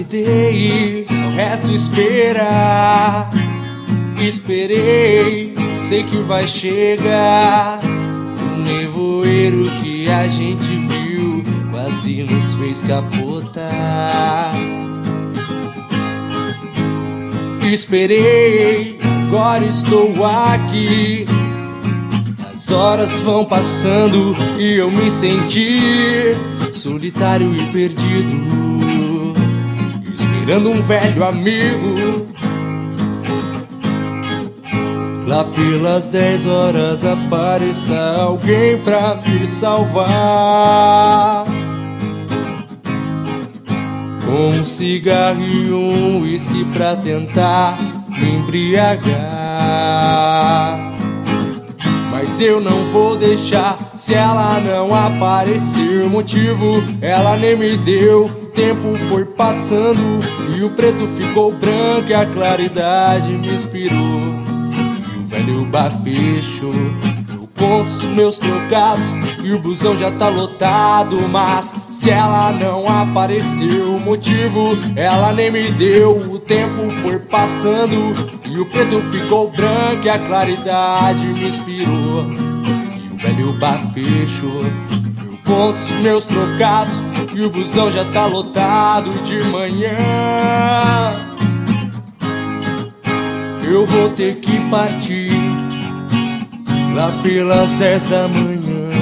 Convidei, só resta esperar. Esperei, sei que vai chegar. O nevoeiro que a gente viu quase nos fez capotar. Esperei, agora estou aqui. As horas vão passando e eu me senti solitário e perdido, esperando um velho amigo. Lá pelas 10 horas apareça alguém pra me salvar, com um cigarro e um uísque pra tentar me embriagar. Mas eu não vou deixar, se ela não aparecer. Motivo ela nem me deu. Tempo foi passando e o preto ficou branco e a claridade me inspirou. E o velho bar fechou. Eu conto os meus trocados e o busão já tá lotado. Mas se ela não apareceu, motivo ela nem me deu. O tempo foi passando e o preto ficou branco e a claridade me inspirou. E o velho bar fechou. Eu conto os meus trocados e o busão já tá lotado. De manhã eu vou ter que partir, lá pelas 10 da manhã.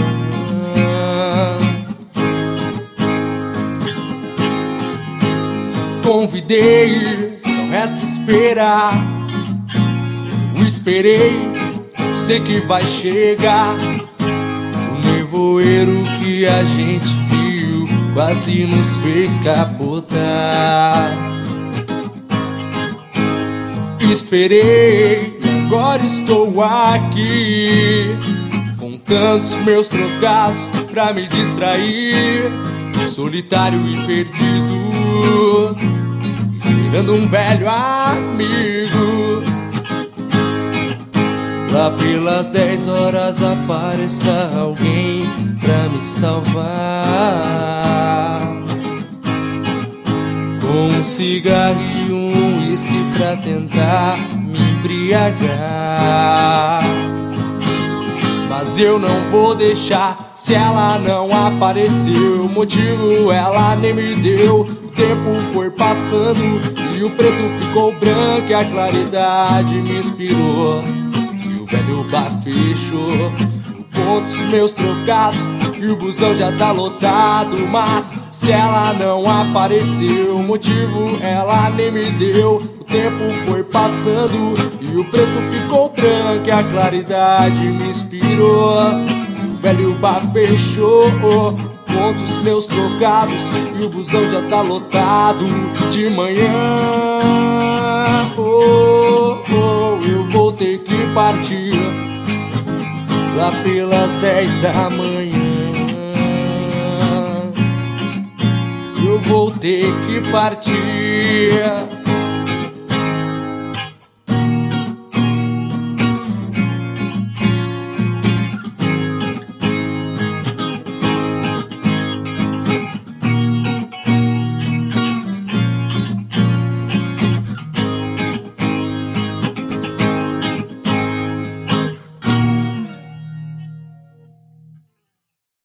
Convidei, só resta esperar. Eu esperei, eu sei que vai chegar. O nevoeiro que a gente viu quase nos fez capotar. Esperei, agora estou aqui, contando os meus trocados pra me distrair. Solitário e perdido, esperando um velho amigo. Lá pelas 10 horas apareça alguém pra me salvar, com um cigarro e um uísque pra tentar me embriagar. Mas eu não vou deixar, se ela não apareceu. Motivo ela nem me deu. O tempo foi passando e o preto ficou branco e a claridade me inspirou. E o velho bar fechou. Eu conto os meus trocados e o busão já tá lotado. Mas se ela não apareceu, motivo ela nem me deu. O tempo foi passando e o preto ficou branco e a claridade me inspirou. E o velho bar fechou. Conto os meus trocados e o busão já tá lotado. De manhã eu vou ter que partir, lá pelas 10 da manhã. Eu vou ter que partir.